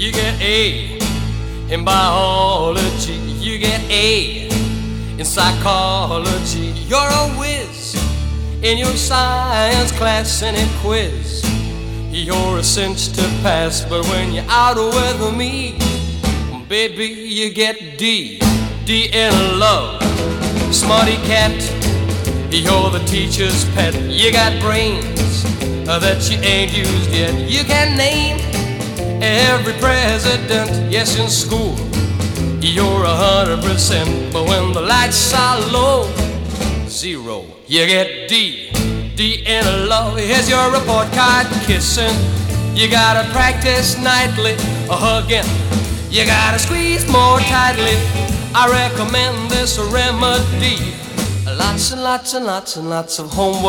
you get A. In biology, you get A. In psychology, you're a whiz. In your science class, any quiz, you're a cinch to pass. But when you're out with me, baby, you get D. D in love, smarty cat, you're the teacher's pet. You got brains that you ain't used yet. You can name every president, yes, in school you're 100%. But when the lights are low, 0, you get D. D in love. Here's your report card, kissing. You gotta practice nightly, hugging. You gotta squeeze more tightly. I recommend this remedy. Lots and lots and lots and lots of homework.